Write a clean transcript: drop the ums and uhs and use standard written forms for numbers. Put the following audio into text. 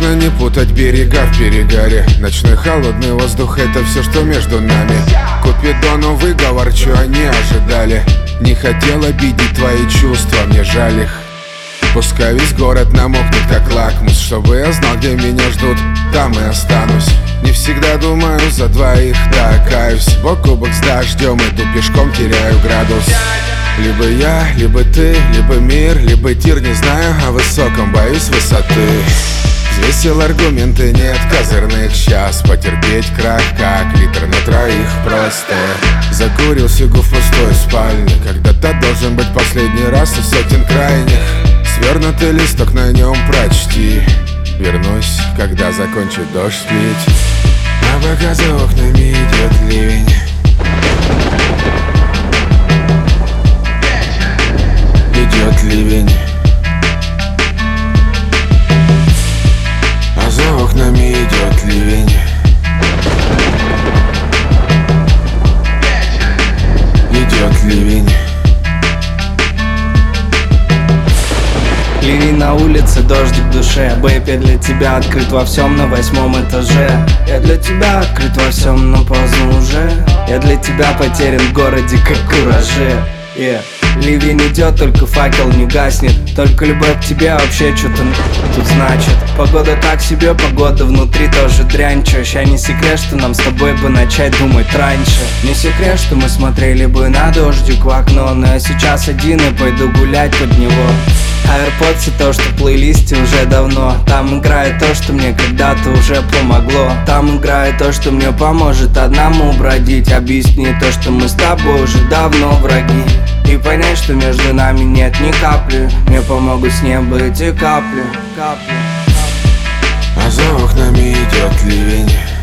Важно не путать берега в перегаре. Ночной холодный воздух — это все, что между нами. Купидону выговор, чё они ожидали. Не хотел обидеть твои чувства, мне жаль их. Пускай весь город намокнет, как лакмус, чтобы я знал, где меня ждут, там и останусь. Не всегда думаю за двоих, да, каюсь. Бок о бок с дождем, иду пешком, теряю градус. Либо я, либо ты, либо мир, либо тир. Не знаю о высоком, боюсь высоты. Взвесил аргументы, нет козырных. Сейчас потерпеть крах, как литр на троих просто. Закурил сигу в пустой спальне. Когда-то должен быть последний раз из сотен крайних. Свернутый листок, на нем прочти. Вернусь, когда закончит дождь лить. А пока за окнами идет ливень. Идет ливень. А за окнами идет ливень. Идет ливень. Ливень на улице, дождик в душе. Бэйби, я для тебя открыт во всем на 8-м этаже. Я для тебя открыт во всем, но поздно уже. Я для тебя потерян в городе, как кураже. Ливень идет, только факел не гаснет. Только любовь к тебе вообще что-то тут значит. Погода так себе, погода внутри тоже дрянь. Чё, ща не секрет, что нам с тобой бы начать думать раньше. Не секрет, что мы смотрели бы на дождик в окно. Но я сейчас один и пойду гулять под него. AirPods — то, что в плейлисте уже давно. Там играет то, что мне когда-то уже помогло. Там играет то, что мне поможет одному бродить. Объясни то, что мы с тобой уже давно враги. И понять, что между нами нет ни капли. Мне помогут с неба эти капли. А за окнами идет ливень.